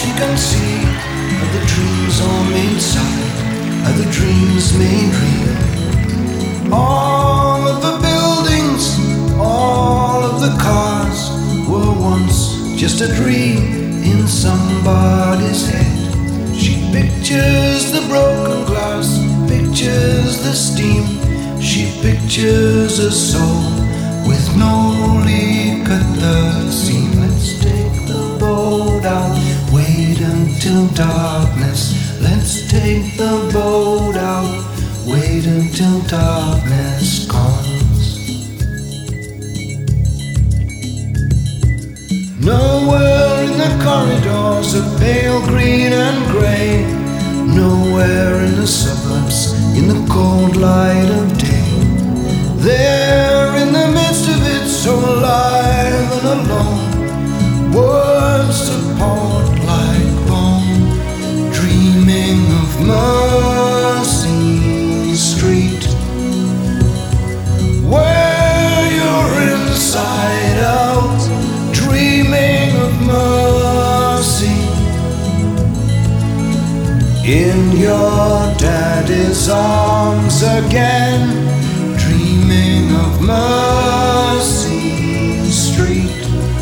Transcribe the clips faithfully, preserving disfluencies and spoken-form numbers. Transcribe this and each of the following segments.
she can see are the dreams all made solid, are the dreams made real. All of the buildings, all of the cars were once just a dream in somebody's head. She pictures the broken glass, pictures the steam. She pictures a soul with no leak at the seam. Let's take the boat out, wait until darkness. Let's take the boat out, wait until darkness comes. Nowhere in the corridors of pale green and grey, nowhere in the suburbs in the cold light of day. There in the midst of it, so alive and alone, words support like bone, dreaming of Mercy Street, where you're inside out, dreaming of mercy. In your daddy's arms again, dreaming of Mercy Street.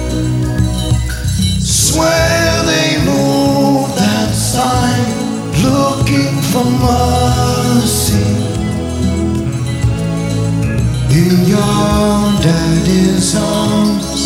Swear they moved that sign, looking for mercy. In your daddy's arms.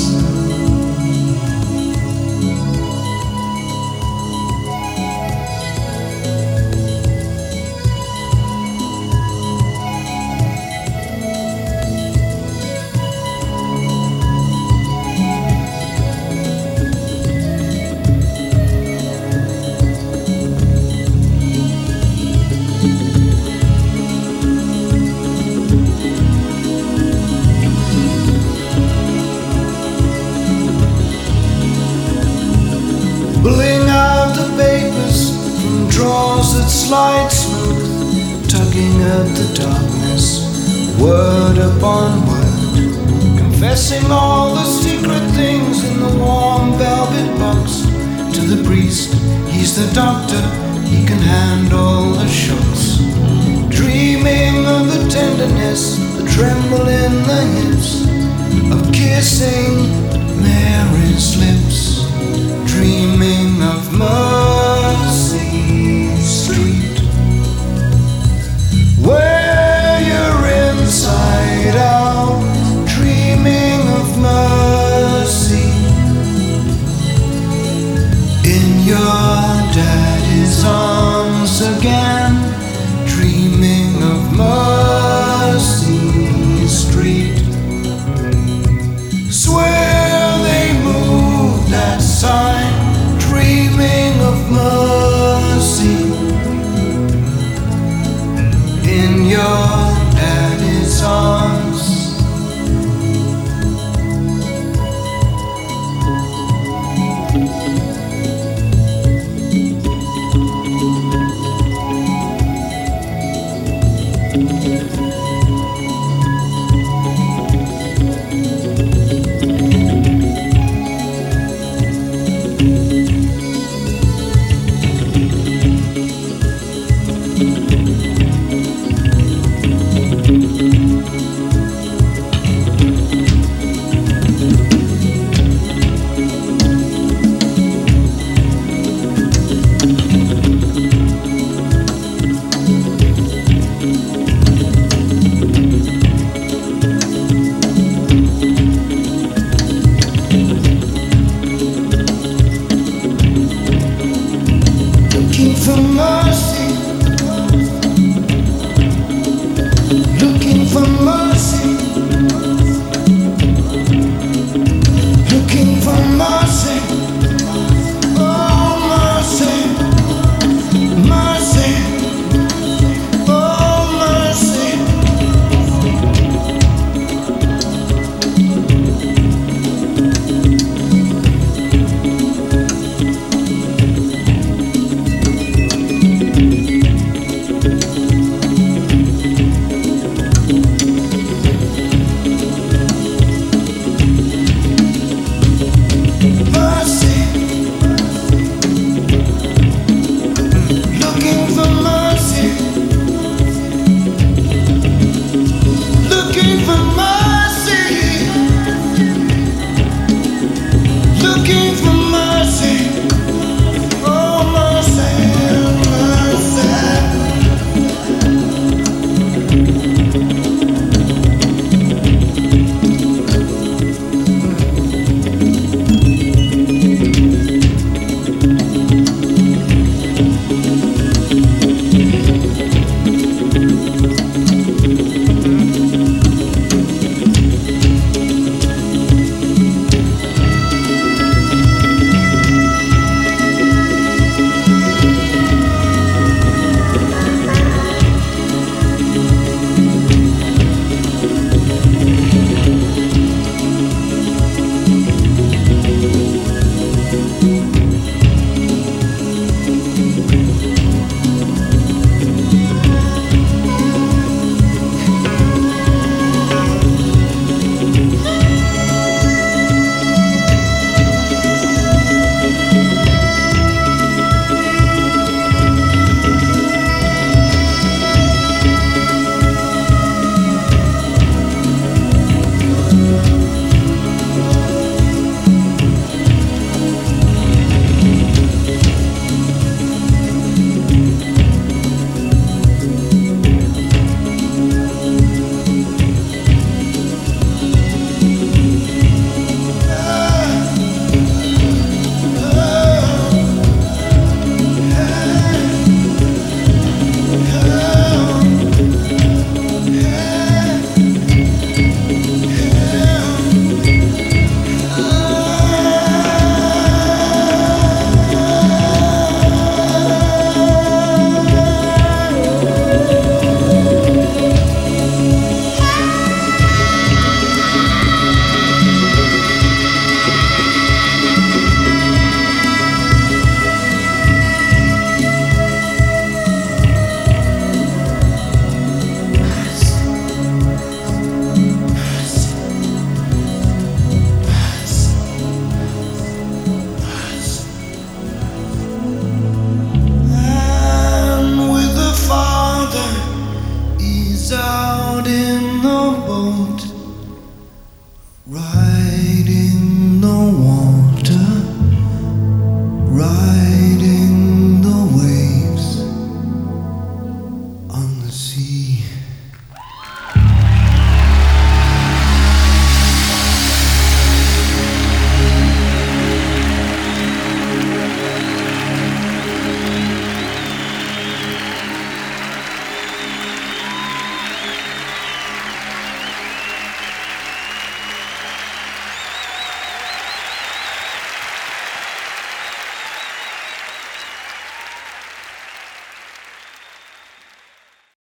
Pulling out the papers from drawers that slide smooth, tugging at the darkness, word upon word, confessing all the secret things in the warm velvet box. To the priest, he's the doctor, he can handle the shocks. Dreaming of the tenderness, the tremble in the hips, of kissing Mary's lips. Dreaming of Mercy Street, where you're inside out, dreaming of mercy. In your daddy's arms again, dreaming of Mercy Street. Swear they moved that sign, dreaming of mercy. In your daddy's arms. Thank you.